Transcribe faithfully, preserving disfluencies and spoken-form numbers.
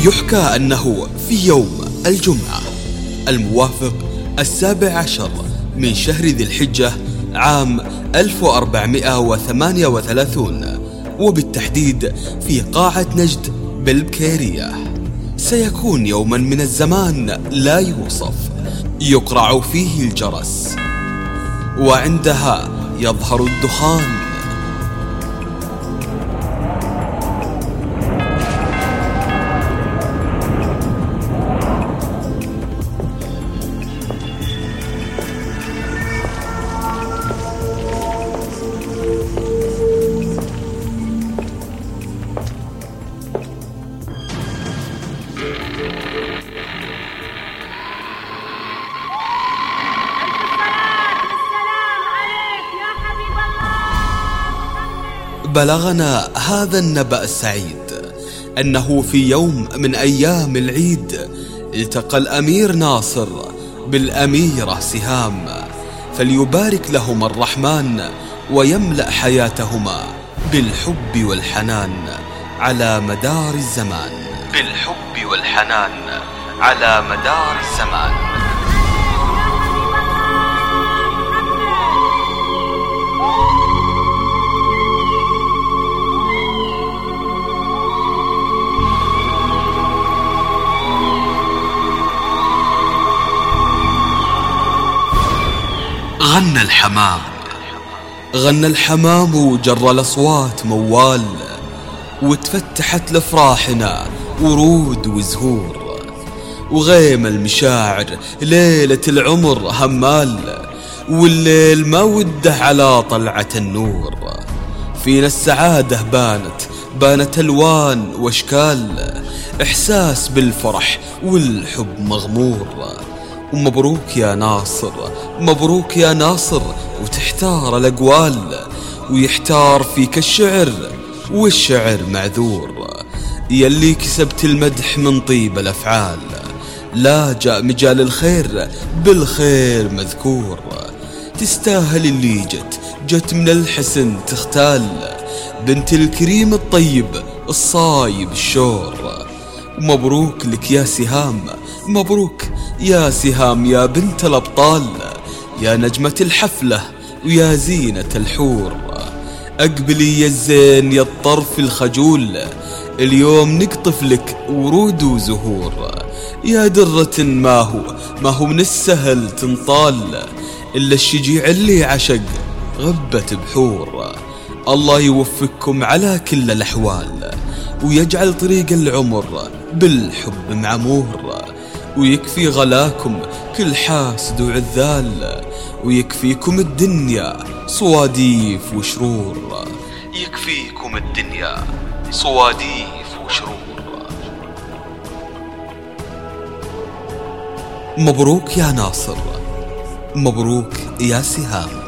يحكى أنه في يوم الجمعة الموافق السابع عشر من شهر ذي الحجة عام ألف وأربعمائة وثمانية وثلاثين، وبالتحديد في قاعة نجد بالبكيرية، سيكون يوما من الزمان لا يوصف يقرع فيه الجرس، وعندها يظهر الدخان. بلغنا هذا النبأ السعيد أنه في يوم من أيام العيد التقى الأمير ناصر بالأميرة سهام، فليبارك لهما الرحمن ويملأ حياتهما بالحب والحنان على مدار الزمان، بالحب والحنان على مدار الزمان. غنى الحمام غنى الحمام وجر الأصوات موال، وتفتحت لفراحنا ورود وزهور، وغيم المشاعر ليلة العمر همال، والليل ما وده على طلعة النور. فينا السعادة بانت بانت ألوان واشكال، إحساس بالفرح والحب مغمور. ومبروك يا ناصر مبروك يا ناصر، وتحتار الأقوال ويحتار فيك الشعر والشعر معذور، يلي كسبت المدح من طيب الأفعال، لا جاء مجال الخير بالخير مذكور. تستاهل اللي جت جت من الحسن تختال، بنت الكريم الطيب الصايب الشور. مبروك لك يا سهام مبروك يا سهام يا بنت الأبطال، يا نجمة الحفلة ويا زينة الحور. أقبلي يا الزين يا الطرف الخجول، اليوم نقطف لك ورود وزهور. يا درة ما هو ما هو من السهل تنطال، إلا الشجيع اللي عشق غبت بحور. الله يوفقكم على كل الأحوال، ويجعل طريق العمر بالحب معمور، ويكفي غلاكم كل حاسد وعذال، ويكفيكم الدنيا صواديف وشرور، يكفيكم الدنيا صواديف وشرور. مبروك يا ناصر مبروك يا سهام.